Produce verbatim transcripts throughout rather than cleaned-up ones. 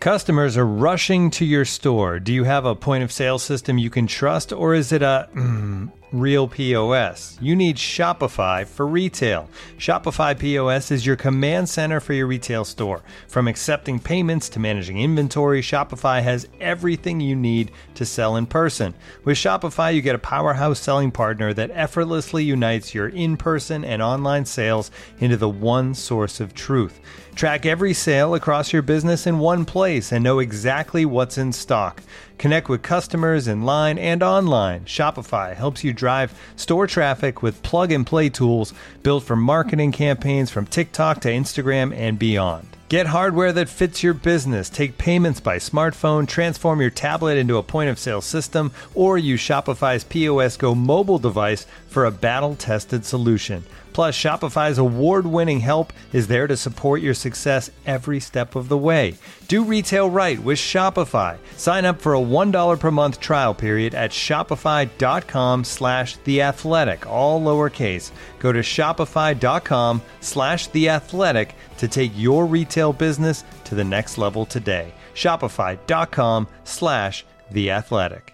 Customers are rushing to your store. Do you have a point of sale system you can trust, or is it a mm, real P O S? You need Shopify for retail. Shopify P O S is your command center for your retail store. From accepting payments to managing inventory, Shopify has everything you need to sell in person. With Shopify, you get a powerhouse selling partner that effortlessly unites your in-person and online sales into the one source of truth. Track every sale across your business in one place and know exactly what's in stock. Connect with customers in line and online. Shopify helps you drive store traffic with plug-and-play tools built for marketing campaigns from TikTok to Instagram and beyond. Get hardware that fits your business. Take payments by smartphone, transform your tablet into a point-of-sale system, or use Shopify's P O S Go mobile device for a battle-tested solution. Plus, Shopify's award-winning help is there to support your success every step of the way. Do retail right with Shopify. Sign up for a one dollar per month trial period at shopify.com slash theathletic, all lowercase. Go to shopify.com slash theathletic to take your retail business to the next level today. Shopify.com slash theathletic.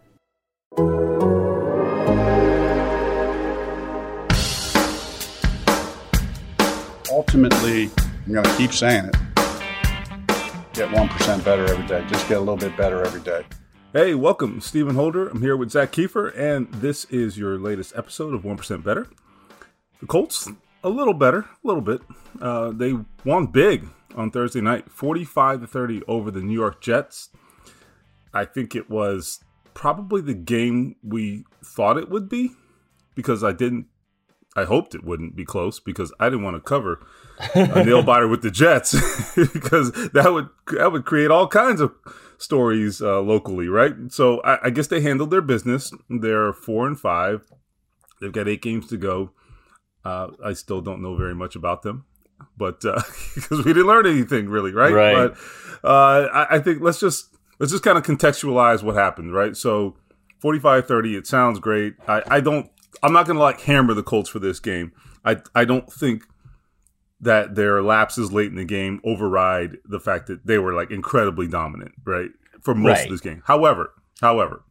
Ultimately, I'm going to keep saying it. Get one percent better every day. Just get a little bit better every day. Hey, welcome. Stephen Holder. I'm here with Zach Kiefer, and this is your latest episode of one percent Better. The Colts, a little better, a little bit. Uh, they won big on Thursday night, forty-five to thirty over the New York Jets. I think it was probably the game we thought it would be, because I didn't I hoped it wouldn't be close, because I didn't want to cover a nail biter with the Jets because that would that would create all kinds of stories uh, locally, right? So I, I guess they handled their business. They're four and five. They've got eight games to go. Uh, I still don't know very much about them, but uh, because we didn't learn anything really, right? Right. But uh, I, I think let's just let's just kind of contextualize what happened, right? So forty-five thirty, it sounds great. I, I don't. I'm not going to like hammer the Colts for this game. I I don't think that their lapses late in the game override the fact that they were like incredibly dominant, right, for most right. of this game. However, however,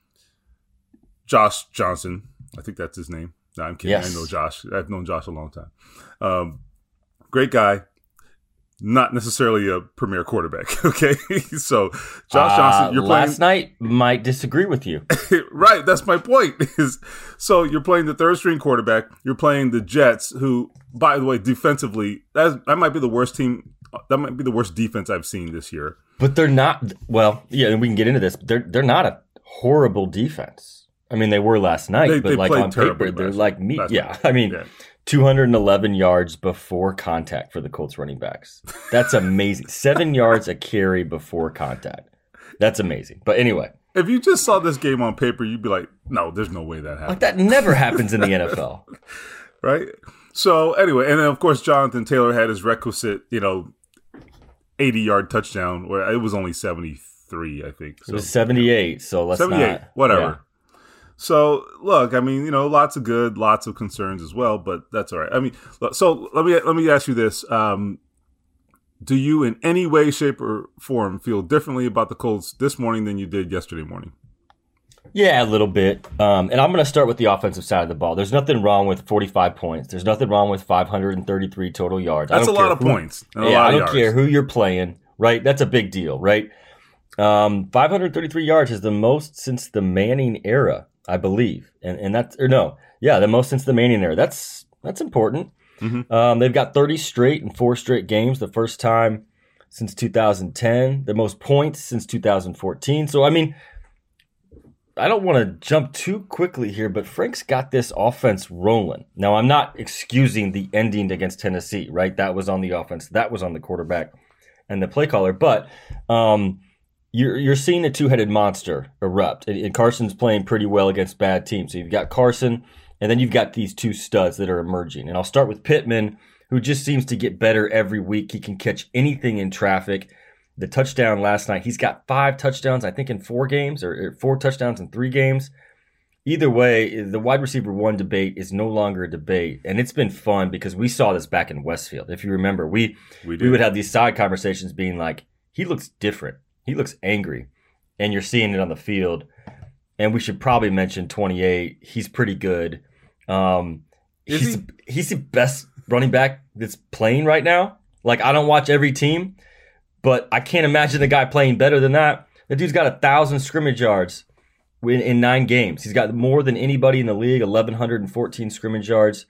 Josh Johnson, I think that's his name. No, I'm kidding. Yes. I know Josh. I've known Josh a long time. Um, great guy. Not necessarily a premier quarterback, okay? So, Josh uh, Johnson, you're playing... Last night might disagree with you. Right, that's my point. Is So, you're playing the third-string quarterback. You're playing the Jets, who, by the way, defensively, that, that might be the worst team... That might be the worst defense I've seen this year. But they're not... Well, yeah, and we can get into this. But they're, they're not a horrible defense. I mean, they were last night, they, but they like on paper, they're last, like me. Yeah, night. I mean... Yeah. two hundred eleven yards before contact for the Colts running backs. That's amazing. Seven yards a carry before contact. That's amazing. But anyway. If you just saw this game on paper, you'd be like, no, there's no way that happens. Like that never happens in the N F L. Right? So anyway, and then of course, Jonathan Taylor had his requisite, you know, eighty-yard touchdown, where it was only seventy-three, I think. So, it was seventy-eight, so let's seventy-eight, not. whatever. Yeah. So, look, I mean, you know, lots of good, lots of concerns as well, but that's all right. I mean, so let me let me ask you this. Um, do you in any way, shape, or form feel differently about the Colts this morning than you did yesterday morning? Yeah, a little bit. Um, and I'm going to start with the offensive side of the ball. There's nothing wrong with forty-five points. There's nothing wrong with five hundred thirty-three total yards. That's I don't a lot care of who, points. And a yeah, lot I of don't yards. care who you're playing, right? That's a big deal, right? Um, five hundred thirty-three yards is the most since the Manning era, I believe. And and that's, or no, yeah, the most since the Manning era. That's, that's important. Mm-hmm. Um, they've got thirty straight and four straight games, the first time since two thousand ten, the most points since two thousand fourteen. So, I mean, I don't want to jump too quickly here, but Frank's got this offense rolling. Now, I'm not excusing the ending against Tennessee, right? That was on the offense. That was on the quarterback and the play caller. But um, you're, you're seeing a two-headed monster erupt. And, and Carson's playing pretty well against bad teams. So you've got Carson, and then you've got these two studs that are emerging. And I'll start with Pittman, who just seems to get better every week. He can catch anything in traffic. The touchdown last night, he's got five touchdowns, I think, in four games, or, or four touchdowns in three games. Either way, the wide receiver one debate is no longer a debate, and it's been fun because we saw this back in Westfield. If you remember, we we, we would have these side conversations being like, he looks different. He looks angry, and you're seeing it on the field. And we should probably mention twenty-eight. He's pretty good. Um, Is he's, he? he's the best running back that's playing right now. Like, I don't watch every team, but I can't imagine a guy playing better than that. The dude's got a thousand scrimmage yards in, in nine games. He's got more than anybody in the league, eleven fourteen scrimmage yards.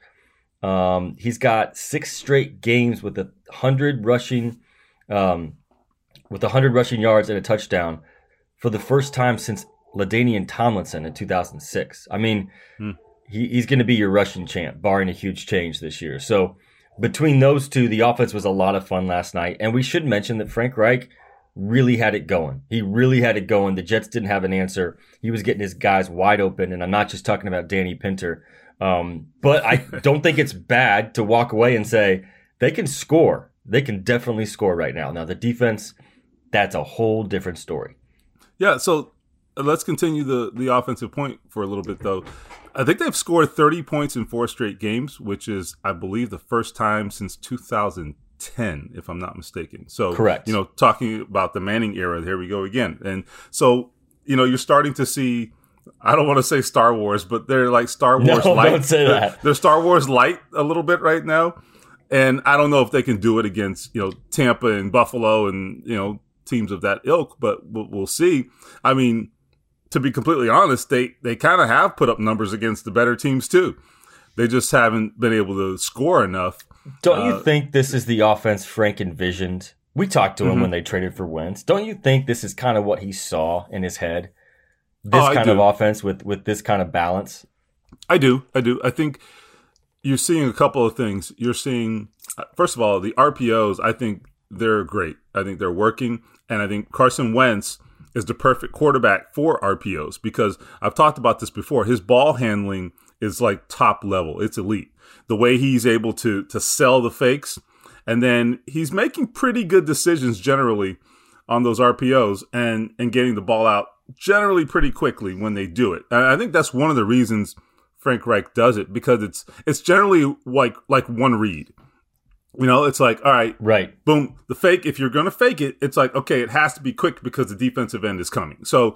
Um, he's got six straight games with a hundred rushing, um, with a hundred rushing yards and a touchdown for the first time since LaDainian Tomlinson in two thousand six. I mean, hmm. he, he's going to be your rushing champ, barring a huge change this year. So between those two, the offense was a lot of fun last night. And we should mention that Frank Reich really had it going. He really had it going. The Jets didn't have an answer. He was getting his guys wide open. And I'm not just talking about Danny Pinter. Um, but I don't think it's bad to walk away and say they can score. They can definitely score right now. Now, the defense, that's a whole different story. Yeah, so let's continue the, the offensive point for a little bit, though. I think they've scored thirty points in four straight games, which is, I believe, the first time since two thousand ten, if I'm not mistaken. So, correct. You know, talking about the Manning era, here we go again. And so, you know, you're starting to see, I don't want to say Star Wars, but they're like Star Wars no, light. Don't say that. They're, they're Star Wars light a little bit right now. And I don't know if they can do it against, you know, Tampa and Buffalo and, you know, teams of that ilk, but we'll, we'll see. I mean, to be completely honest, they, they kind of have put up numbers against the better teams too. They just haven't been able to score enough. Don't uh, you think this is the offense Frank envisioned? We talked to him mm-hmm. when they traded for Wentz. Don't you think this is kind of what he saw in his head? This oh, kind of offense with, with this kind of balance? I do. I do. I think you're seeing a couple of things. You're seeing, first of all, the R P Os, I think they're great. I think they're working. And I think Carson Wentz is the perfect quarterback for R P Os because I've talked about this before. His ball handling is like top level. It's elite. The way he's able to to sell the fakes, and then he's making pretty good decisions generally on those R P Os and, and getting the ball out generally pretty quickly when they do it. And I think that's one of the reasons Frank Reich does it because it's it's generally like like one read. You know, it's like, all right, right, boom, the fake. If you're going to fake it, it's like, okay, it has to be quick because the defensive end is coming. So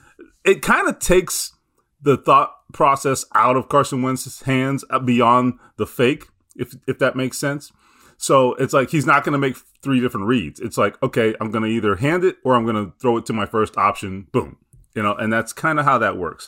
it kind of takes the thought process out of Carson Wentz's hands beyond the fake, if if that makes sense. So it's like he's not going to make three different reads. It's like, okay, I'm going to either hand it or I'm going to throw it to my first option. Boom, you know, and that's kind of how that works.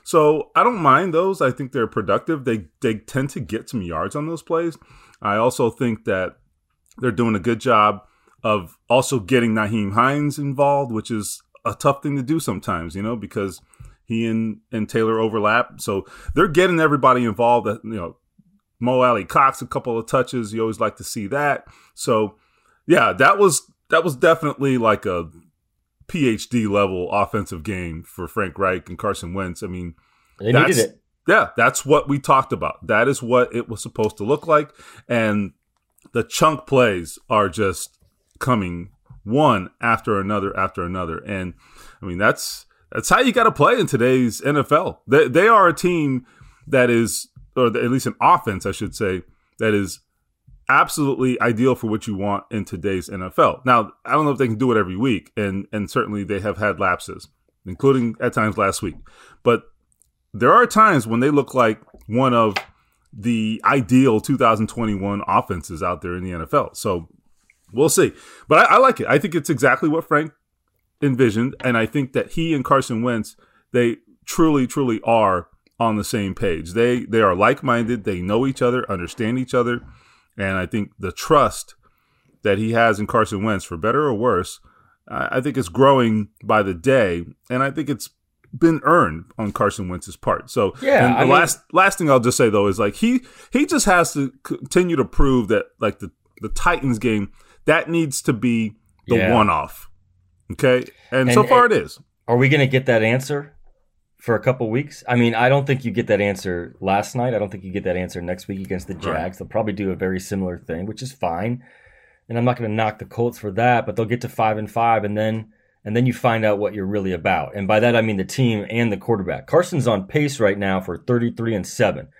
So I don't mind those. I think they're productive. They they tend to get some yards on those plays. I also think that they're doing a good job of also getting Nyheim Hines involved, which is a tough thing to do sometimes, you know, because he and, and Taylor overlap. So they're getting everybody involved. You know, Mo Alley Cox, a couple of touches. You always like to see that. So, yeah, that was that was definitely like a P H D level offensive game for Frank Reich and Carson Wentz. I mean, they needed it. Yeah, that's what we talked about. That is what it was supposed to look like. And the chunk plays are just coming one after another after another. And, I mean, that's that's how you got to play in today's N F L. They, they are a team that is, or at least an offense, I should say, that is absolutely ideal for what you want in today's N F L. Now, I don't know if they can do it every week, and and certainly they have had lapses, including at times last week. But there are times when they look like one of the ideal two thousand twenty-one offenses out there in the N F L. So we'll see. But I, I like it. I think it's exactly what Frank envisioned, and I think that he and Carson Wentz, they truly, truly are on the same page. They they are like-minded. They know each other, understand each other, and I think the trust that he has in Carson Wentz, for better or worse, I think it's growing by the day, and I think it's been earned on Carson Wentz's part. So yeah, and the I mean, last last thing I'll just say though is like he he just has to continue to prove that like the, the Titans game, that needs to be the yeah. one off. Okay? And, and so far and, it is. Are we going to get that answer for a couple weeks? I mean, I don't think you get that answer last night. I don't think you get that answer next week against the Jags. Right. They'll probably do a very similar thing, which is fine. And I'm not going to knock the Colts for that, but they'll get to five and five and then And then you find out what you're really about. And by that, I mean the team and the quarterback. Carson's on pace right now for thirty-three and seven,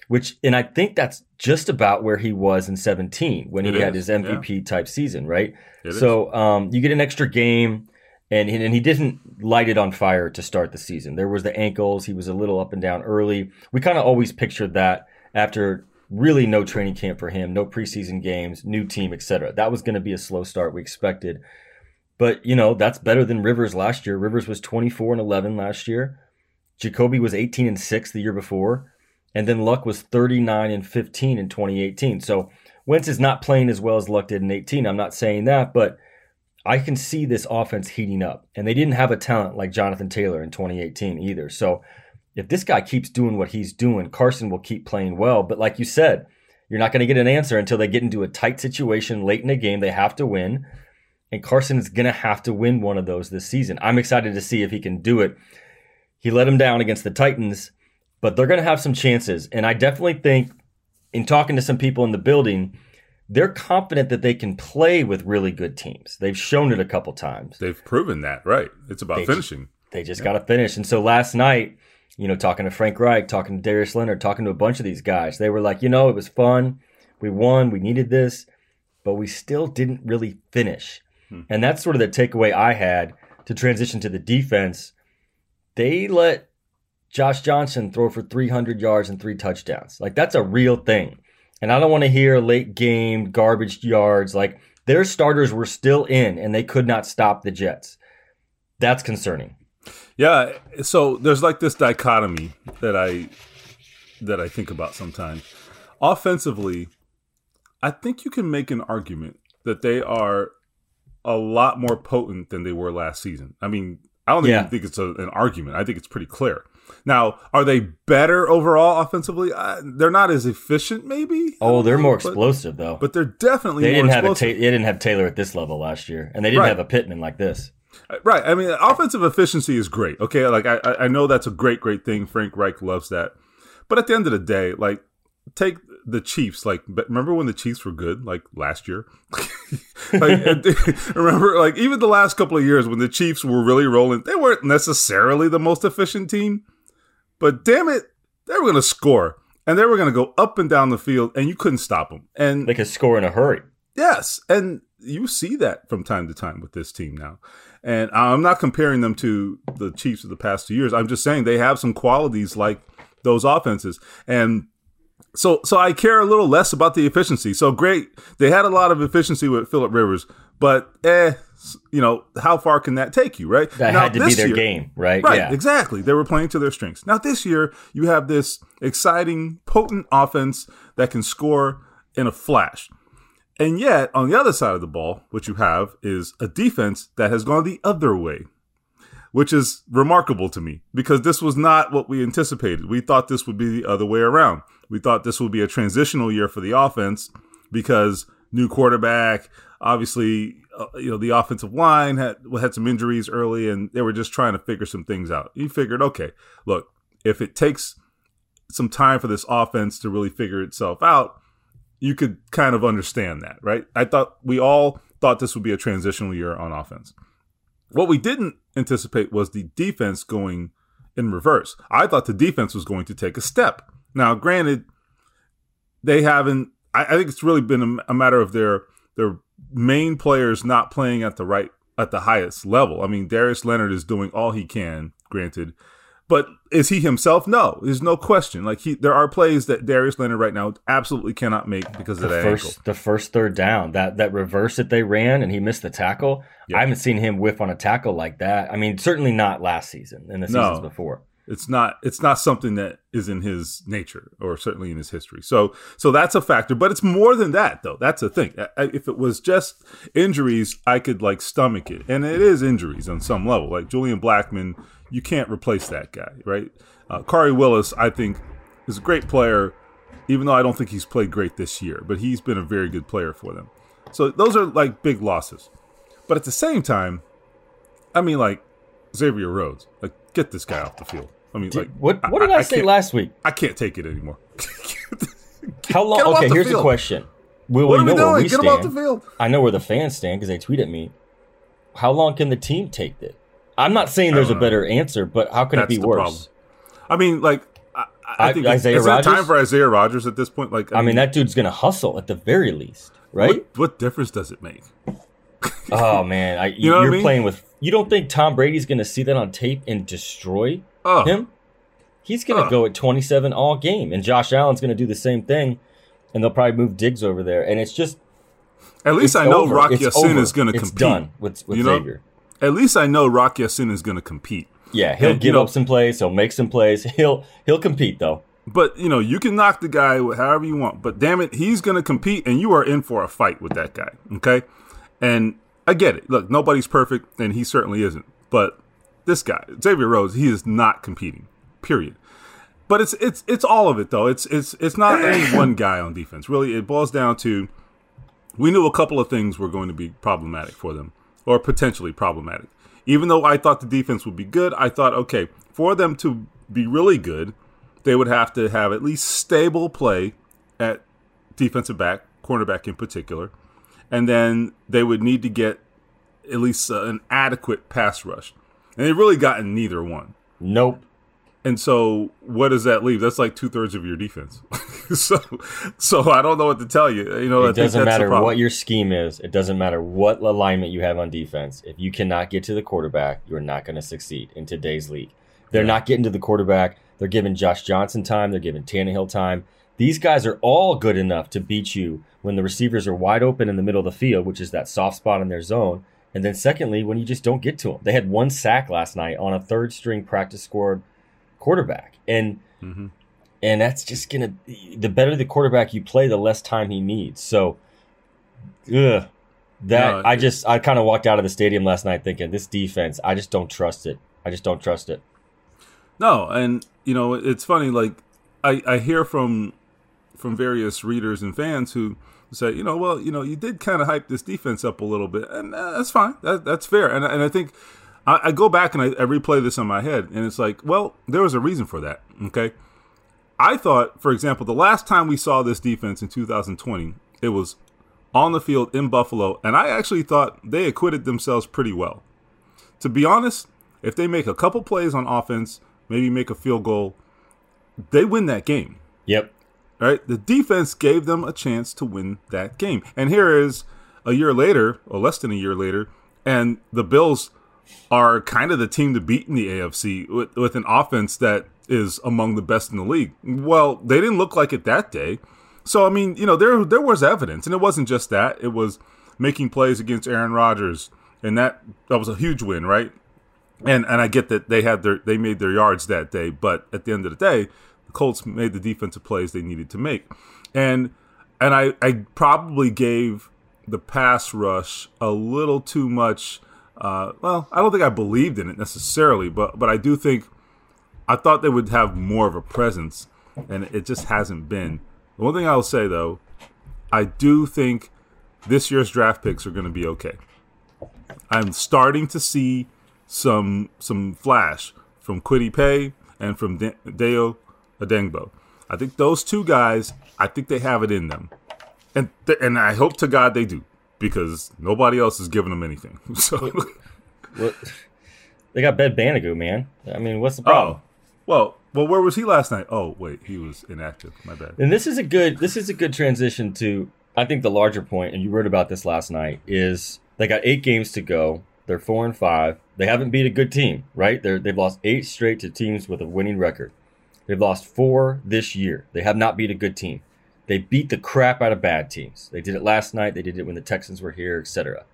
which, and I think that's just about where he was in seventeen when It he had is, his M V P yeah. type season, right? It so um, you get an extra game, and, and he didn't light it on fire to start the season. There was the ankles. He was a little up and down early. We kind of always pictured that after really no training camp for him, no preseason games, new team, et cetera. That was going to be a slow start we expected. But, you know, that's better than Rivers last year. Rivers was twenty-four and eleven last year. Jacoby was eighteen and six the year before. And then Luck was thirty-nine and fifteen in twenty eighteen. So Wentz is not playing as well as Luck did in eighteen. I'm not saying that, but I can see this offense heating up. And they didn't have a talent like Jonathan Taylor in twenty eighteen either. So if this guy keeps doing what he's doing, Carson will keep playing well. But like you said, you're not going to get an answer until they get into a tight situation late in the game. They have to win. And Carson is going to have to win one of those this season. I'm excited to see if he can do it. He let him down against the Titans, but they're going to have some chances. And I definitely think, in talking to some people in the building, they're confident that they can play with really good teams. They've shown it a couple times. They've proven that, right? It's about they finishing. Just, they just yeah. got to finish. And so last night, you know, talking to Frank Reich, talking to Darius Leonard, talking to a bunch of these guys, they were like, you know, it was fun. We won. We needed this. But we still didn't really finish. Hmm. And that's sort of the takeaway I had to transition to the defense. They let Josh Johnson throw for three hundred yards and three touchdowns. Like, that's a real thing. And I don't want to hear late game garbage yards. Like, their starters were still in, and they could not stop the Jets. That's concerning. Yeah, so there's like this dichotomy that I that I think about sometimes. Offensively, I think you can make an argument that they are a lot more potent than they were last season. I mean, I don't even yeah. think it's a, an argument. I think it's pretty clear. Now, are they better overall offensively? Uh, they're not as efficient, maybe. Oh, they're know, more but, explosive, though. But they're definitely they more didn't have explosive. a ta- They didn't have Taylor at this level last year, and they didn't right. have a Pittman like this. Right. I mean, offensive efficiency is great. Okay, like I, I know that's a great, great thing. Frank Reich loves that. But at the end of the day, like, take the Chiefs. Like, remember when the Chiefs were good, like last year? like, remember, like even the last couple of years when the Chiefs were really rolling, they weren't necessarily the most efficient team. But damn it, they were going to score, and they were going to go up and down the field, and you couldn't stop them. And they could score in a hurry. Yes, and you see that from time to time with this team now. And I'm not comparing them to the Chiefs of the past two years. I'm just saying they have some qualities like those offenses. And so so I care a little less about the efficiency. So great, they had a lot of efficiency with Phillip Rivers, but eh, you know, how far can that take you, right? That now, had to be their year, game, right? Right, yeah. exactly. They were playing to their strengths. Now this year, you have this exciting, potent offense that can score in a flash. And yet, on the other side of the ball, what you have is a defense that has gone the other way, which is remarkable to me because this was not what we anticipated. We thought this would be the other way around. We thought this would be a transitional year for the offense because new quarterback, obviously, uh, you know, the offensive line had had some injuries early and they were just trying to figure some things out. You figured, okay, look, if it takes some time for this offense to really figure itself out, you could kind of understand that, right? I thought we all thought this would be a transitional year on offense. What we didn't anticipate was the defense going in reverse. I thought the defense was going to take a step. Now, granted, they haven't. I, I think it's really been a, a matter of their their main players not playing at the right at the highest level. I mean, Darius Leonard is doing all he can, granted. But is he himself? No, there's no question. Like he, there are plays that Darius Leonard right now absolutely cannot make because the of that first, ankle. The first third down, that that reverse that they ran and he missed the tackle. Yeah. I haven't seen him whiff on a tackle like that. I mean, certainly not last season and the seasons no, before. It's not. It's not something that is in his nature or certainly in his history. So, so that's a factor. But it's more than that, though. That's the thing. I, if it was just injuries, I could like stomach it, and it is injuries on some level. Like Julian Blackmon. You can't replace that guy, right? Uh, Kari Willis, I think, is a great player, even though I don't think he's played great this year. But he's been a very good player for them. So those are like big losses. But at the same time, I mean, like Xavier Rhodes, like get this guy off the field. I mean, like what? What did I, I, I say last week? I can't take it anymore. How long? Okay, here's the question. Will what we are we know where doing? we Get stand? him off the field. I know where the fans stand because they tweet at me. How long can the team take it? I'm not saying there's a better answer, but how can That's it be the worse? Problem. I mean, like, I, I, I think Isaiah is it Rodgers? time for Isaiah Rodgers at this point? Like, I, I mean, mean, that dude's going to hustle at the very least, right? What, what difference does it make? Oh man, I, you know you're what I mean? playing with. You don't think Tom Brady's going to see that on tape and destroy oh. him? He's going to oh. go at twenty-seven all game, and Josh Allen's going to do the same thing, and they'll probably move Diggs over there, and it's just. At least I know over. Rock Ya-Sin is going to compete. It's done with, with you Xavier. Know? At least I know Rock Ya-Sin is going to compete. Yeah, he'll and, give you know, up some plays. He'll make some plays. He'll he'll compete though. But you know, you can knock the guy however you want. But damn it, he's going to compete, and you are in for a fight with that guy. Okay, and I get it. Look, nobody's perfect, and he certainly isn't. But this guy, Xavier Rhodes, he is not competing. Period. But it's it's it's all of it though. It's it's it's not any one guy on defense. Really, it boils down to. We knew a couple of things were going to be problematic for them, or potentially problematic. Even though I thought the defense would be good, I thought, okay, for them to be really good, they would have to have at least stable play at defensive back, cornerback in particular, and then they would need to get at least uh, an adequate pass rush. And they've really gotten neither one. Nope. And so what does that leave? That's like two-thirds of your defense. so so I don't know what to tell you. You know, it I doesn't think that's matter the problem. what your scheme is. It doesn't matter what alignment you have on defense. If you cannot get to the quarterback, you're not going to succeed in today's league. They're yeah. not getting to the quarterback. They're giving Josh Johnson time. They're giving Tannehill time. These guys are all good enough to beat you when the receivers are wide open in the middle of the field, which is that soft spot in their zone. And then secondly, when you just don't get to them. They had one sack last night on a third-string practice squad quarterback. And mm-hmm. and that's just going to – the better the quarterback you play, the less time he needs. So, ugh, that no, I just – I kind of walked out of the stadium last night thinking, this defense, I just don't trust it. I just don't trust it. No, and, you know, it's funny, like, I, I hear from from various readers and fans who say, you know, well, you know, you did kind of hype this defense up a little bit, and uh, that's fine. That, that's fair. And, and I think – I, I go back and I, I replay this in my head, and it's like, well, there was a reason for that, okay? I thought, for example, the last time we saw this defense in two thousand twenty, it was on the field in Buffalo, and I actually thought they acquitted themselves pretty well. To be honest, if they make a couple plays on offense, maybe make a field goal, they win that game. Yep. Right? The defense gave them a chance to win that game. And here is a year later, or less than a year later, and the Bills are kind of the team to beat in the A F C with, with an offense that is among the best in the league. Well, they didn't look like it that day. So, I mean, you know, there there was evidence. And it wasn't just that. It was making plays against Aaron Rodgers. And that that was a huge win, right? And and I get that they had their they made their yards that day. But at the end of the day, the Colts made the defensive plays they needed to make. And and I, I probably gave the pass rush a little too much. Uh, well, I don't think I believed in it necessarily, but but I do think I thought they would have more of a presence, and it just hasn't been. The one thing I'll say, though, I do think this year's draft picks are going to be okay. I'm starting to see some some flash from Kwity Paye and from De- Deo Adengbo. I think those two guys, I think they have it in them, and th- and I hope to God they do. Because nobody else is giving them anything. So, what? They got Ben Banigou, man. I mean, what's the problem? Oh, well, well, where was he last night? Oh, wait, he was inactive. My bad. And this is a good, this is a good transition to, I think, the larger point. And you wrote about this last night. Is they got eight games to go. They're four and five. They haven't beat a good team, right? They're they've lost eight straight to teams with a winning record. They've lost four this year. They have not beat a good team. They beat the crap out of bad teams. They did it last night. They did it when the Texans were here, et cetera.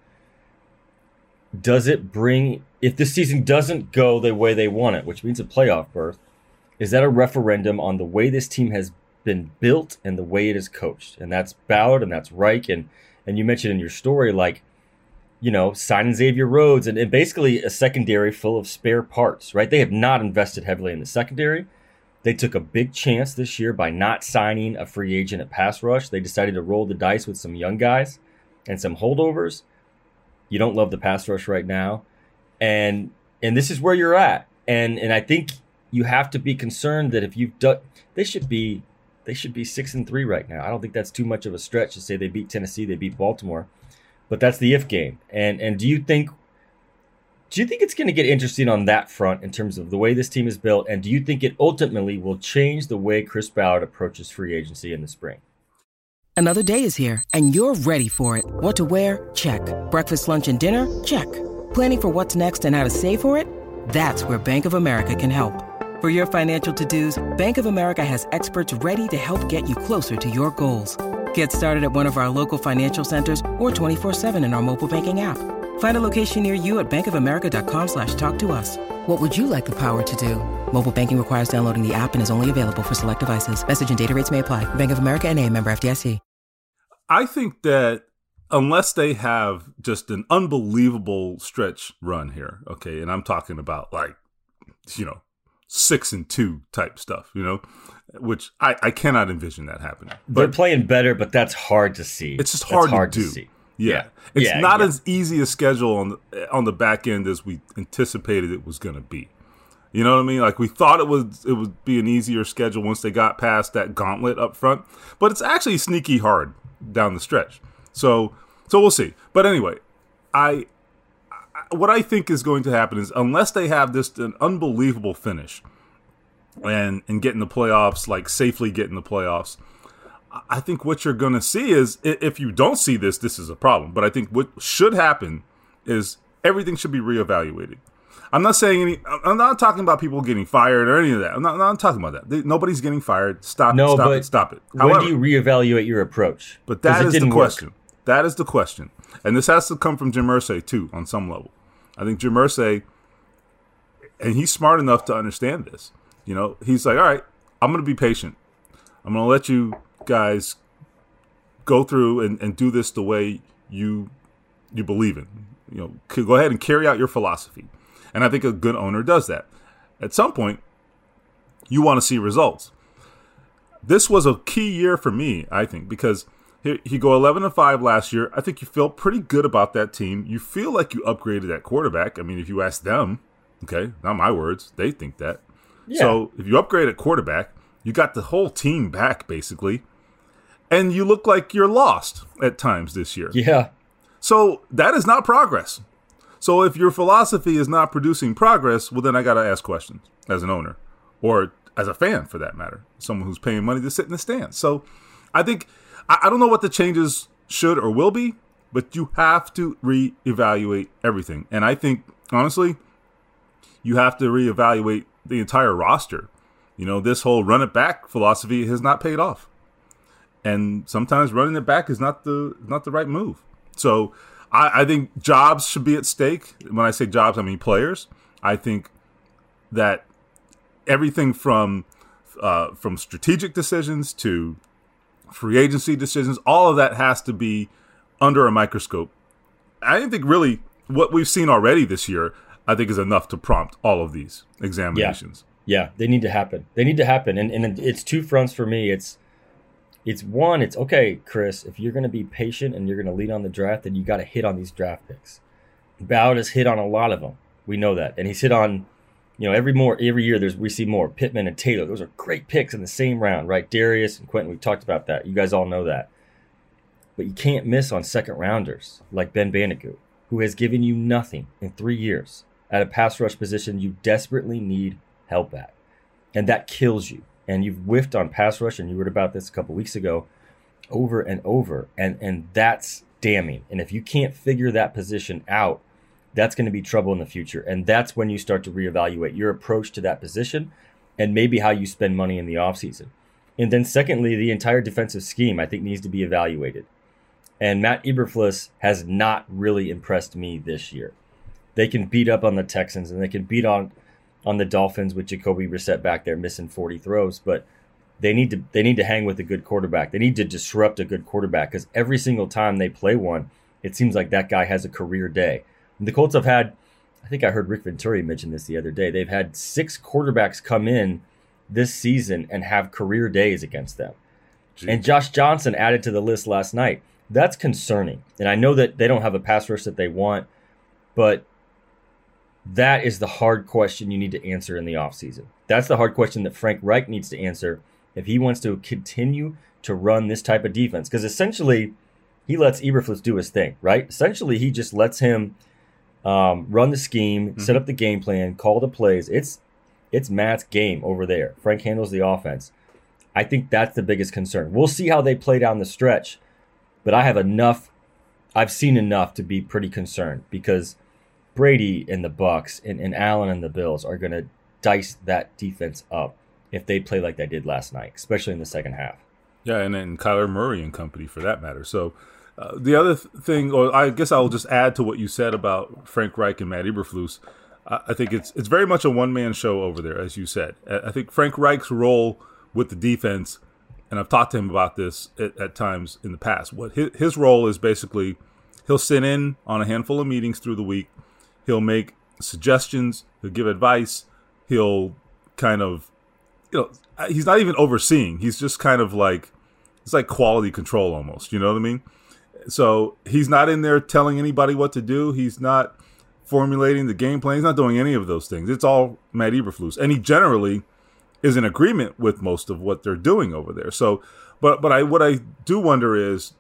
Does it bring, if this season doesn't go the way they want it, which means a playoff berth, is that a referendum on the way this team has been built and the way it is coached? And that's Ballard and that's Reich. And, and you mentioned in your story, like, you know, signing Xavier Rhodes and, and basically a secondary full of spare parts, right? They have not invested heavily in the secondary. They took a big chance this year by not signing a free agent at pass rush. They decided to roll the dice with some young guys and some holdovers. You don't love the pass rush right now. And and this is where you're at. And and I think you have to be concerned that if you've done, they should be they should be six and three right now. I don't think that's too much of a stretch to say they beat Tennessee, they beat Baltimore. But that's the if game. And and do you think Do you think it's going to get interesting on that front in terms of the way this team is built? And do you think it ultimately will change the way Chris Ballard approaches free agency in the spring? Another day is here, and you're ready for it. What to wear? Check. Breakfast, lunch, and dinner? Check. Planning for what's next and how to save for it? That's where Bank of America can help. For your financial to-dos, Bank of America has experts ready to help get you closer to your goals. Get started at one of our local financial centers or twenty-four seven in our mobile banking app. Find a location near you at bankofamerica.com slash talk to us. What would you like the power to do? Mobile banking requires downloading the app and is only available for select devices. Message and data rates may apply. Bank of America N A, member F D I C. I think that unless they have just an unbelievable stretch run here, okay, and I'm talking about like, you know, six and two type stuff, you know, which I, I cannot envision that happening. But they're playing better, but that's hard to see. It's just hard, hard to do. To see. Yeah. yeah. It's yeah, not yeah. as easy a schedule on the, on the back end as we anticipated it was going to be. You know what I mean? Like we thought it was it would be an easier schedule once they got past that gauntlet up front, but it's actually sneaky hard down the stretch. So so we'll see. But anyway, I, I what I think is going to happen is unless they have this an unbelievable finish and and get in the playoffs, like safely get in the playoffs, I think what you're going to see is, if you don't see this, this is a problem. But I think what should happen is everything should be reevaluated. I'm not saying any. I'm not talking about people getting fired or any of that. I'm not, I'm not talking about that. Nobody's getting fired. Stop no, it. Stop but it. Stop it. However, when do you reevaluate your approach? But that is the question. Work. That is the question. And this has to come from Jim Irsay, too, on some level. I think Jim Irsay, and he's smart enough to understand this. You know, he's like, all right, I'm going to be patient. I'm going to let you guys go through and, and do this the way you you believe in. You know, go ahead and carry out your philosophy. And I think a good owner does that. At some point, you want to see results. This was a key year for me, I think, because he, he go eleven and five last year. I think you feel pretty good about that team. You feel like you upgraded that quarterback. I mean, if you ask them, okay, not my words, they think that. Yeah. So if you upgrade at quarterback, you got the whole team back, basically. And you look like you're lost at times this year. Yeah. So that is not progress. So if your philosophy is not producing progress, well, then I got to ask questions as an owner or as a fan, for that matter, someone who's paying money to sit in the stands. So I think, I, I don't know what the changes should or will be, but you have to reevaluate everything. And I think, honestly, you have to reevaluate the entire roster. You know, this whole run it back philosophy has not paid off. And sometimes running it back is not the not the right move. So I, I think jobs should be at stake. When I say jobs, I mean players. I think that everything from uh, from strategic decisions to free agency decisions, all of that has to be under a microscope. I think really what we've seen already this year, I think, is enough to prompt all of these examinations. Yeah, yeah, they need to happen. They need to happen. And, and it's two fronts for me. It's It's one, it's okay, Chris, if you're going to be patient and you're going to lead on the draft, then you got to hit on these draft picks. Ballard has hit on a lot of them. We know that. And he's hit on, you know, every more every year there's we see more. Pittman and Taylor, those are great picks in the same round, right? Darius and Quentin, we've talked about that. You guys all know that. But you can't miss on second rounders like Ben Bandicoot, who has given you nothing in three years at a pass rush position you desperately need help at. And that kills you. And you've whiffed on pass rush, and you wrote about this a couple weeks ago, over and over. And and that's damning. And if you can't figure that position out, that's going to be trouble in the future. And that's when you start to reevaluate your approach to that position and maybe how you spend money in the offseason. And then secondly, the entire defensive scheme, I think, needs to be evaluated. And Matt Eberflus has not really impressed me this year. They can beat up on the Texans, and they can beat on on the Dolphins with Jacoby Brissett back there missing forty throws, but they need to they need to hang with a good quarterback. They need to disrupt a good quarterback, because every single time they play one, it seems like that guy has a career day. And the Colts have had, I think I heard Rick Venturi mention this the other day, they've had six quarterbacks come in this season and have career days against them. Jeez. And Josh Johnson added to the list last night. That's concerning. And I know that they don't have a pass rush that they want, but that is the hard question you need to answer in the offseason. That's the hard question that Frank Reich needs to answer if he wants to continue to run this type of defense. Because essentially, he lets Eberflus do his thing, right? Essentially, he just lets him um, run the scheme, Mm-hmm. set up the game plan, call the plays. It's it's Matt's game over there. Frank handles the offense. I think that's the biggest concern. We'll see how they play down the stretch, but I have enough. I've seen enough to be pretty concerned because Brady and the Bucs and, and Allen and the Bills are going to dice that defense up if they play like they did last night, especially in the second half. Yeah, and then Kyler Murray and company for that matter. So uh, the other th- thing, or I guess I'll just add to what you said about Frank Reich and Matt Eberflus. I, I think it's it's very much a one-man show over there, as you said. I, I think Frank Reich's role with the defense, and I've talked to him about this at, at times in the past, what his, his role is basically he'll sit in on a handful of meetings through the week. He'll make suggestions. He'll give advice. He'll kind of, you know, he's not even overseeing. He's just kind of like, it's like quality control almost. You know what I mean? So he's not in there telling anybody what to do. He's not formulating the game plan. He's not doing any of those things. It's all Matt Eberflus. And he generally is in agreement with most of what they're doing over there. So, but but I what I do wonder is,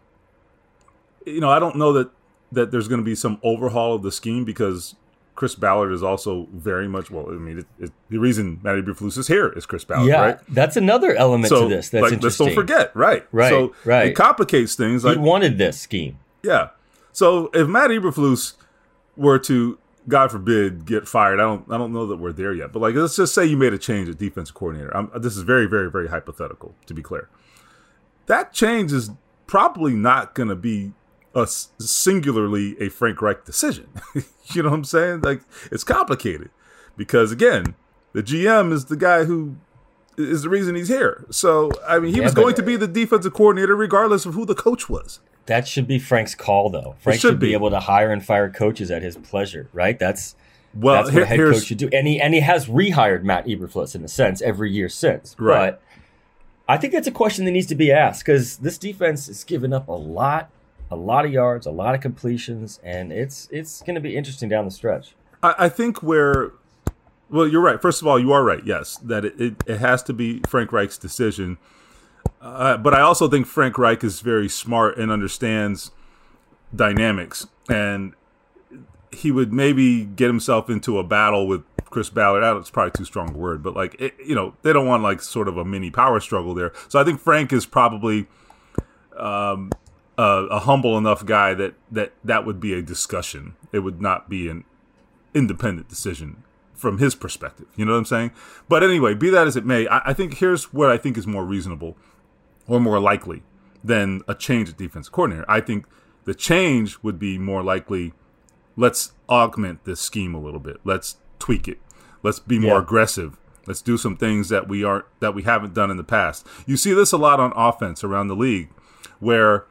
you know, I don't know that, that there's going to be some overhaul of the scheme because Chris Ballard is also very much, well, I mean, it, it, the reason Matt Eberflus is here is Chris Ballard, Yeah, right? that's another element So, to this that's like, interesting. let's don't forget, right? Right, So right. it complicates things. He Like, wanted this scheme. yeah. So if Matt Eberflus were to, God forbid, get fired, I don't, I don't know that we're there yet. But like, let's just say you made a change at defensive coordinator. I'm, this is very, very, very hypothetical, to be clear. That change is probably not going to be a s- singularly a Frank Reich decision. You know what I'm saying? Like, it's complicated because again, the G M is the guy who is the reason he's here. So I mean, he Yeah, was but- going to be the defensive coordinator regardless of who the coach was. That should be Frank's call, though. Frank should should be be. able to hire and fire coaches at his pleasure, right? That's Well, that's what here- a head here's coach should do. And he and he has rehired Matt Eberflus in a sense every year since. Right. But I think that's a question that needs to be asked because this defense is giving up a lot, a lot of yards, a lot of completions, and it's it's going to be interesting down the stretch. I, I think where, well, you're right. First of all, you are right. Yes, that it, it, it has to be Frank Reich's decision. Uh, but I also think Frank Reich is very smart and understands dynamics, and he would maybe get himself into a battle with Chris Ballard. I don't, it's probably too strong a word, but like it, you know, they don't want like sort of a mini power struggle there. So I think Frank is probably um, a, a humble enough guy that that that would be a discussion. It would not be an independent decision from his perspective. You know what I'm saying? But anyway, be that as it may, I, I think here's what I think is more reasonable or more likely than a change at defensive coordinator. I think the change would be more likely, let's augment this scheme a little bit. Let's tweak it. Let's be more Yeah. aggressive. Let's do some things that we aren't that we haven't done in the past. You see this a lot on offense around the league where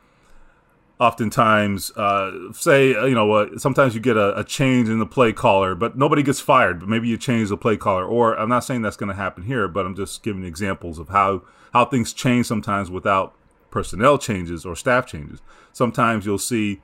oftentimes, uh, say, you know, uh, sometimes you get a, a change in the play caller, but nobody gets fired, but maybe you change the play caller. Or I'm not saying that's going to happen here, but I'm just giving examples of how, how things change sometimes without personnel changes or staff changes. Sometimes you'll see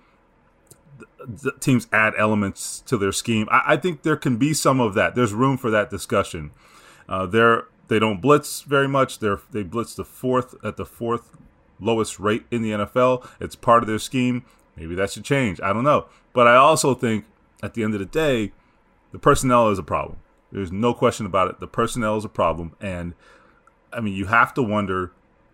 the teams add elements to their scheme. I, I think there can be some of that. There's room for that discussion. Uh, they're, they don't blitz very much. They're, they blitz the fourth at the fourth lowest rate in the N F L. It's part of their scheme. Maybe that should change. I don't know. But I also think at the end of the day, the personnel is a problem. There's no question about it. The personnel is a problem. And I mean, you have to wonder,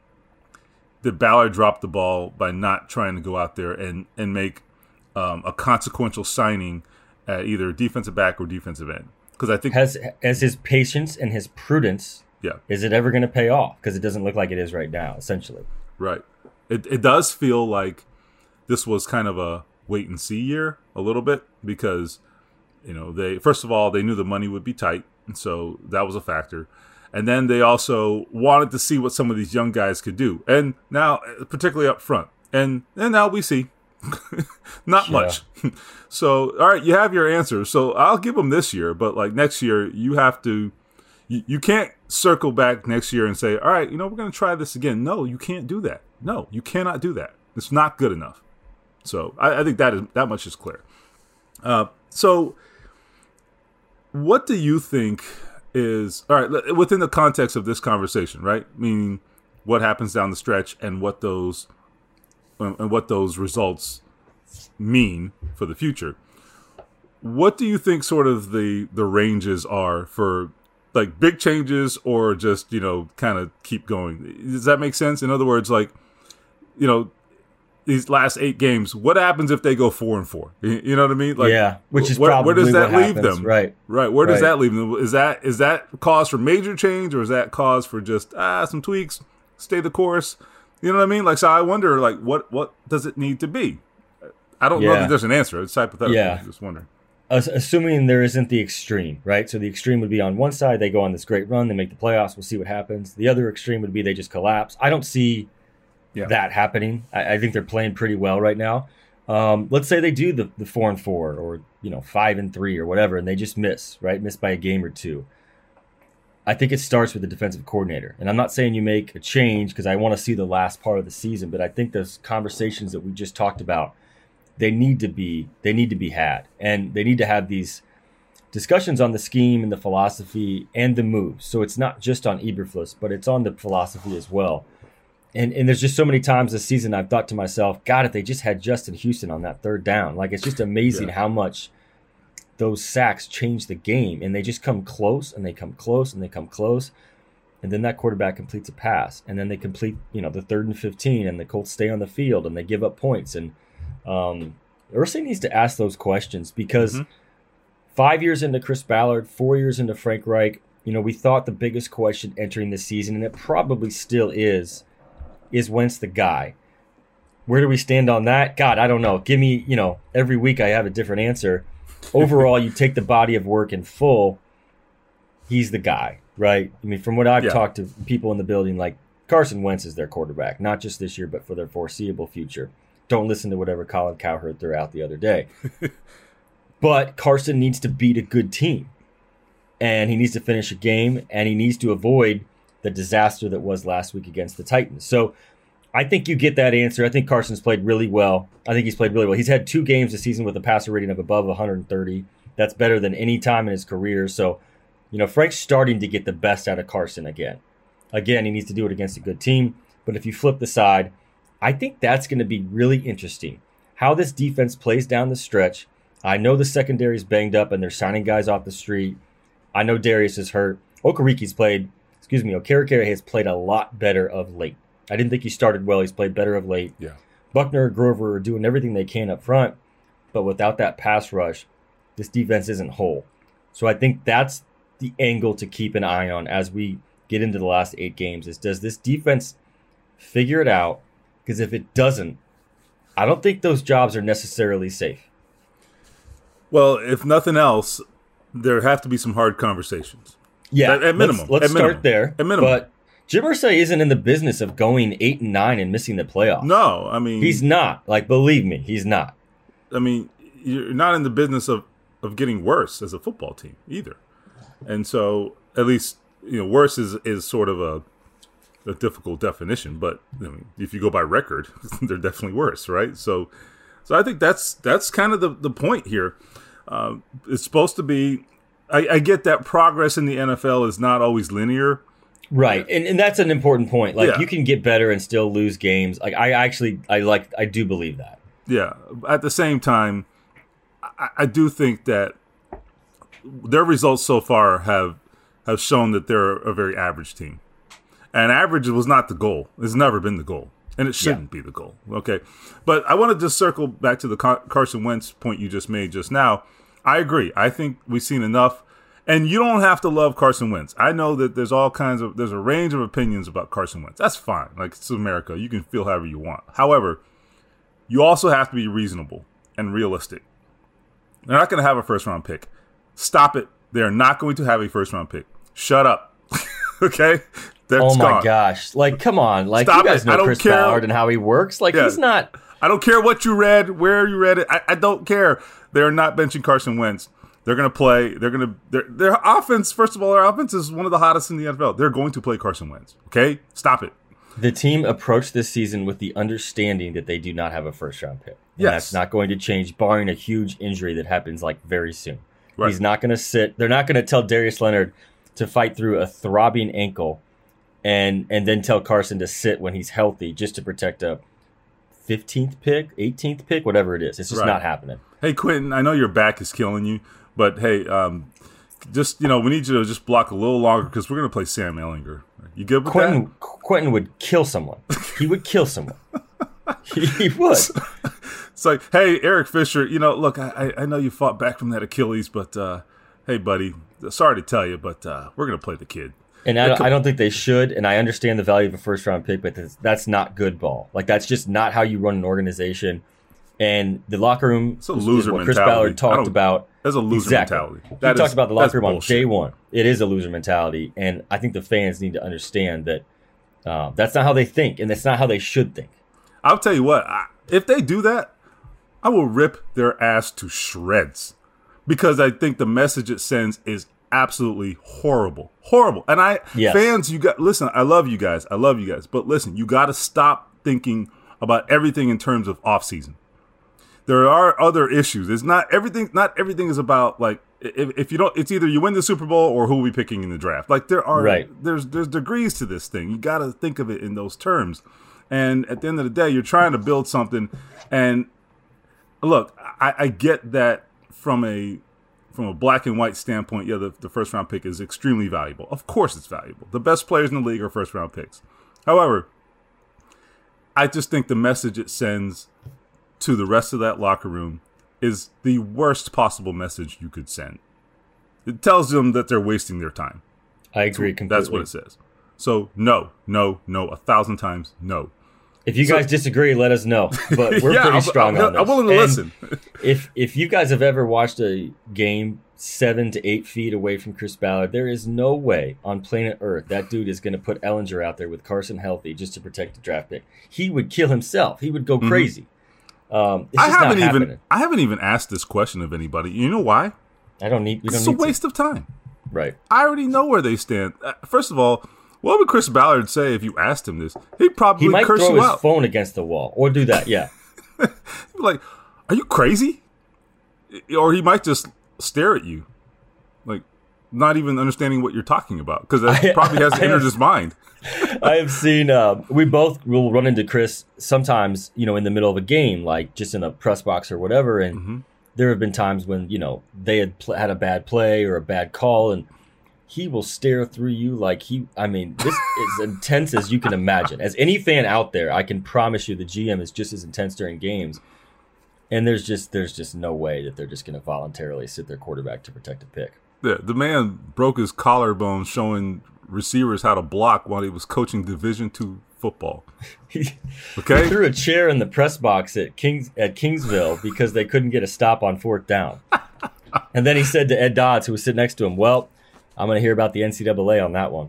did Ballard drop the ball by not trying to go out there and, and make um, a consequential signing at either defensive back or defensive end? Because I think Has as his patience and his prudence, yeah, is it ever going to pay off? Because it doesn't look like it is right now, essentially. right. It it does feel like this was kind of a wait and see year a little bit because, you know, they first of all they knew the money would be tight, and so that was a factor. And then they also wanted to see what some of these young guys could do, and now particularly up front. And and now we see. Not Yeah. much. So, all right, you have your answer. So I'll give them this year, but like next year, you have to, you, you can't circle back next year and say, all right, you know, we're going to try this again. No, you can't do that. No, you cannot do that. It's not good enough. So I, I think that is that much is clear. Uh, so what do you think is, all right, within the context of this conversation, right? Meaning what happens down the stretch and what those and what those results mean for the future. what do you think sort of the the ranges are for like big changes or just, you know, kind of keep going? Does that make sense? In other words, like, you know, these last eight games, what happens if they go four and four? You know what I mean? Like, yeah, which is where, probably where does that what leave happens. them? Right, right. Where does right. that leave them? Is that is that cause for major change, or is that cause for just ah some tweaks, stay the course? You know what I mean? Like, so I wonder, like, what what does it need to be? I don't know Yeah. that there's an answer. It's hypothetical. Yeah. I'm just wondering. As- Assuming there isn't the extreme, right? So the extreme would be on one side, they go on this great run, they make the playoffs, we'll see what happens. The other extreme would be they just collapse. I don't see Yeah. that happening. I, I think they're playing pretty well right now. Um, let's say they do the, the four and four, or you know five and three, or whatever, and they just miss, right? Miss by a game or two. I think it starts with the defensive coordinator, and I'm not saying you make a change because I want to see the last part of the season, but I think those conversations that we just talked about, they need to be they need to be had, and they need to have these discussions on the scheme and the philosophy and the moves. So it's not just on Eberflus, but it's on the philosophy as well. And and there's just so many times this season I've thought to myself, God, if they just had Justin Houston on that third down, like it's just amazing Yeah. how much those sacks change the game, and they just come close and they come close and they come close. And then that quarterback completes a pass, and then they complete, you know, the third and fifteen, and the Colts stay on the field and they give up points. And um, Irsay needs to ask those questions because Mhm. five years into Chris Ballard, four years into Frank Reich, you know, we thought the biggest question entering this season, and it probably still is, is Wentz the guy? Where do we stand on that? God, I don't know. Give me, you know, every week I have a different answer. Overall, you take the body of work in full, he's the guy, right? I mean, from what I've Yeah. talked to people in the building, like Carson Wentz is their quarterback, not just this year, but for their foreseeable future. Don't listen to whatever Colin Cowherd threw out the other day. But Carson needs to beat a good team, and he needs to finish a game, and he needs to avoid the disaster that was last week against the Titans. So I think you get that answer. I think Carson's played really well. I think he's played really well. He's had two games this season with a passer rating of above one hundred thirty. That's better than any time in his career. So, you know, Frank's starting to get the best out of Carson again. Again, he needs to do it against a good team. But if you flip the side, I think that's going to be really interesting. How this defense plays down the stretch. I know the secondary's banged up and they're signing guys off the street. I know Darius is hurt. Okariki's played, excuse me, Okereke has played a lot better of late. I didn't think he started well. He's played better of late. Yeah. Buckner, Grover are doing everything they can up front, but without that pass rush, this defense isn't whole. So I think that's the angle to keep an eye on as we get into the last eight games is, does this defense figure it out? Because if it doesn't, I don't think those jobs are necessarily safe. Well, if nothing else, there have to be some hard conversations. Yeah, At- at minimum. Let's, let's At start minimum. there. At minimum. But Jim Irsay isn't in the business of going eight and nine and missing the playoffs. No, I mean, He's not. Like, believe me, he's not. I mean, you're not in the business of, of getting worse as a football team either. And so, at least, you know, worse is, is sort of a a difficult definition. But I mean, if you go by record, they're definitely worse, right? So, so I think that's that's kind of the, the point here. Uh, it's supposed to be. I, I get that progress in the N F L is not always linear. Right. And and that's an important point. Like, Yeah. you can get better and still lose games. Like, I actually, I like, I do believe that. Yeah. At the same time, I, I do think that their results so far have have shown that they're a very average team. And average was not the goal. It's never been the goal. And it shouldn't be the goal. Okay. But I want to just circle back to the Car- Carson Wentz point you just made just now. I agree. I think we've seen enough. And you don't have to love Carson Wentz. I know that there's all kinds of, there's a range of opinions about Carson Wentz. That's fine. Like, it's America. You can feel however you want. However, you also have to be reasonable and realistic. They're not going to have a first round pick. Stop it. They're not going to have a first round pick. Shut up. Okay? That's Oh my gone. gosh. Like, come on. Like, Stop you guys it. I know don't Chris care. Ballard and how he works. Like, Yeah. he's not. I don't care what you read, where you read it. I, I don't care. They're not benching Carson Wentz. They're going to play. They're going to. Their their offense. First of all, their offense is one of the hottest in the N F L. They're going to play Carson Wentz. Okay, stop it. The team approached this season with the understanding that they do not have a first round pick. And Yes. that's not going to change, barring a huge injury that happens like very soon. Right. He's not going to sit. They're not going to tell Darius Leonard to fight through a throbbing ankle and and then tell Carson to sit when he's healthy just to protect a fifteenth pick, eighteenth pick, whatever it is. It's just Right. not happening. Hey, Quentin, I know your back is killing you, but hey, um, just, you know, we need you to just block a little longer because we're going to play Sam Ehlinger. You good with Quentin, that? Quentin would kill someone. He would kill someone. he, he would. It's like, hey, Eric Fisher, you know, look, I, I know you fought back from that Achilles, but uh, hey, buddy, sorry to tell you, but uh, we're going to play the kid. And I don't, I don't think they should, and I understand the value of a first-round pick, but that's, that's not good ball. Like, that's just not how you run an organization. And the locker room It's a is- is loser what Chris mentality. Ballard I talked don't- about. That's a loser Exactly. mentality. He That talked is- about the that's locker room on bullshit. day one. It is a loser mentality, and I think the fans need to understand that uh, that's not how they think, and that's not how they should think. I'll tell you what, I, if they do that, I will rip their ass to shreds because I think the message it sends is absolutely horrible. Horrible. And I, Yes. fans, you got, listen, I love you guys. I love you guys. But listen, you got to stop thinking about everything in terms of off season. There are other issues. It's not everything, not everything is about like, if, if you don't, it's either you win the Super Bowl or who are we picking in the draft. Like there are, Right. there's, there's degrees to this thing. You got to think of it in those terms. And at the end of the day, you're trying to build something. And look, I, I get that from a from a black and white standpoint. Yeah, the, the first round pick is extremely valuable. Of course, it's valuable. The best players in the league are first round picks. However, I just think the message it sends to the rest of that locker room is the worst possible message you could send. It tells them that they're wasting their time. I agree completely. That's what it says. So no, no, no, a thousand times no. If you So- guys disagree, let us know. But we're Yeah, pretty I'm- strong I'm- on this. I'm willing to And listen. if if you guys have ever watched a game seven to eight feet away from Chris Ballard, there is no way on planet Earth that dude is going to put Ellinger out there with Carson healthy just to protect the draft pick. He would kill himself. He would go crazy. Um, it's I just haven't not even happening. I haven't even asked this question of anybody. You know why? I don't need. We don't It's a need to. waste of time. Right. I already know where they stand. Uh, First of all, what would Chris Ballard say if you asked him this? He'd probably He might curse throw you his out. phone against the wall or do that. Yeah. He'd be like, "Are you crazy?" Or he might just stare at you, like not even understanding what you're talking about, because that I- probably hasn't I entered have- his mind. I have seen. Uh, we both will run into Chris sometimes, you know, in the middle of a game, like just in a press box or whatever. And Mm-hmm. there have been times when you know they had pl- had a bad play or a bad call, and he will stare through you like he. I mean, this is intense as you can imagine. As any fan out there, I can promise you, the G M is just as intense during games. And there's just there's just no way that they're just going to voluntarily sit their quarterback to protect a pick. The, the man broke his collarbone showing receivers how to block while he was coaching Division two football. He Okay, threw a chair in the press box at Kings at Kingsville because they couldn't get a stop on fourth down. And then he said to Ed Dodds, who was sitting next to him, "Well, I'm going to hear about the N C double A on that one."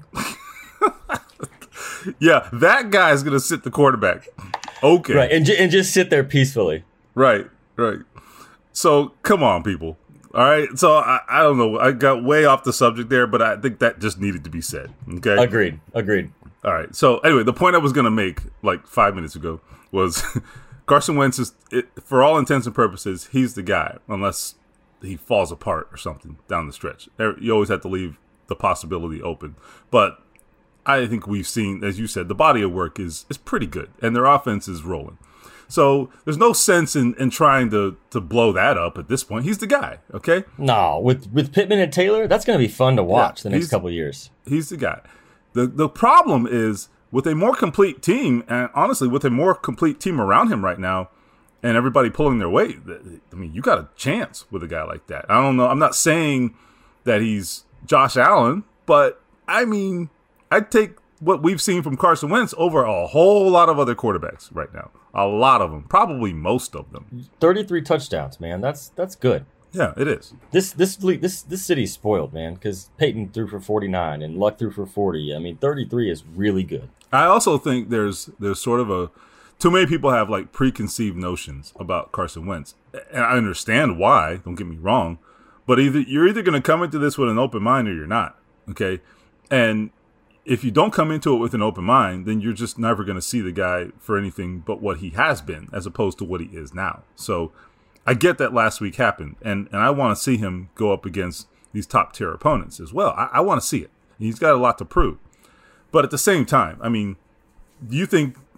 yeah, that guy's gonna sit the quarterback. Okay, Right, and, ju- and just sit there peacefully. Right, right. So come on, people. All right. So I, I don't know. I got way off the subject there, but I think that just needed to be said. Okay. Agreed. Agreed. All right. So anyway, the point I was going to make like five minutes ago was Carson Wentz is, it, for all intents and purposes, he's the guy, unless he falls apart or something down the stretch. There- You always have to leave the possibility open. But I think we've seen, as you said, the body of work is is pretty good, and their offense is rolling. So there's no sense in, in trying to, to blow that up at this point. He's the guy, okay? No, with with Pittman and Taylor, that's going to be fun to watch Yeah, the next he's- couple of years. He's the guy. The the problem is with a more complete team, and honestly, with a more complete team around him right now, and everybody pulling their weight, I mean, you got a chance with a guy like that. I don't know. I'm not saying that he's Josh Allen, but I mean, I'd take what we've seen from Carson Wentz over a whole lot of other quarterbacks right now. A lot of them, probably most of them. thirty-three touchdowns, man. That's that's good. Yeah, it is. This this league- this this city's spoiled, man, because Peyton threw for forty-nine and Luck threw for forty. I mean, thirty-three is really good. I also think there's there's sort of a too many people have like preconceived notions about Carson Wentz, and I understand why. Don't get me wrong, but either you're either going to come into this with an open mind or you're not. Okay, and if you don't come into it with an open mind, then you're just never going to see the guy for anything but what he has been, as opposed to what he is now. So I get that last week happened, and and I want to see him go up against these top tier opponents as well. I, I want to see it. He's got a lot to prove. But at the same time, I mean, do you think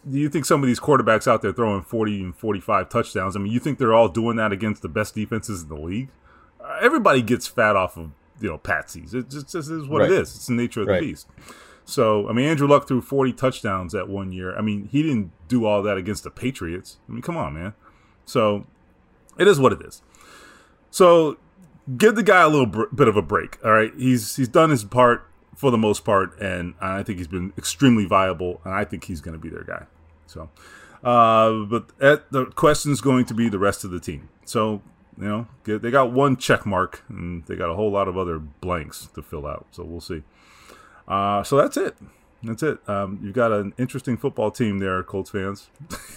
do you think some of these quarterbacks out there throwing forty and forty-five touchdowns, I mean, you think they're all doing that against the best defenses in the league? Uh, everybody gets fat off of, you know, patsies. It just, just is what right. it is. It's the nature of right. the beast. So, I mean, Andrew Luck threw forty touchdowns that one year. I mean, he didn't do all that against the Patriots. I mean, come on, man. So, it is what it is. So, give the guy a little br- bit of a break, all right? He's he's done his part for the most part, and I think he's been extremely viable, and I think he's going to be their guy. So, uh, but at, the question is going to be the rest of the team. So, you know, get, they got one check mark, and they got a whole lot of other blanks to fill out. So, we'll see. Uh, so that's it. That's it. Um, you've got an interesting football team there, Colts fans.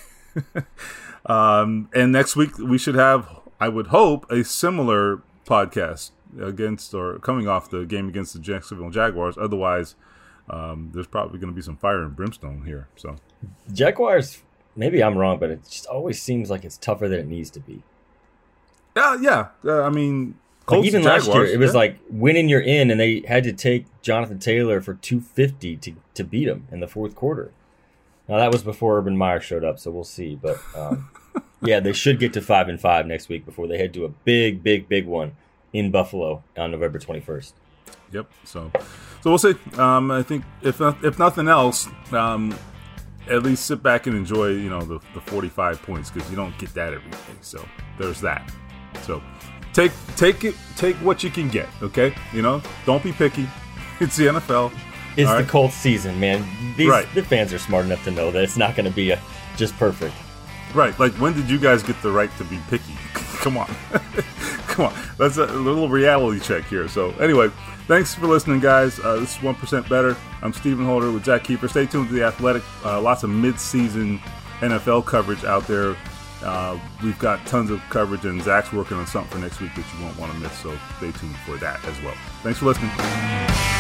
um, and next week we should have, I would hope, a similar podcast against or coming off the game against the Jacksonville Jaguars. Otherwise, um, there's probably going to be some fire and brimstone here. So Jaguars, maybe I'm wrong, but it just always seems like it's tougher than it needs to be. Yeah, yeah. Uh, I mean. Like even Jaguars, last year, it was yeah. like winning you're in, and they had to take Jonathan Taylor for two fifty to to beat him in the fourth quarter. Now that was before Urban Meyer showed up, so we'll see. But um, yeah, they should get to five and five next week before they head to a big, big, big one in Buffalo on November twenty-first. Yep. So, so we'll see. Um, I think if not, if nothing else, um, at least sit back and enjoy, you know, the the forty-five points because you don't get that every day. So there's that. So. Take take it take what you can get, okay? You know, don't be picky. It's the N F L. It's All the right? Colts season, man. These Right. the fans are smart enough to know that it's not going to be a just perfect. Right. Like, when did you guys get the right to be picky? Come on. Come on. That's a little reality check here. So, anyway, thanks for listening, guys. Uh, this is one percent Better. I'm Stephen Holder with Zach Keefer. Stay tuned to The Athletic. Uh, lots of mid-season N F L coverage out there. Uh, we've got tons of coverage, and Zach's working on something for next week that you won't want to miss, so stay tuned for that as well. Thanks for listening.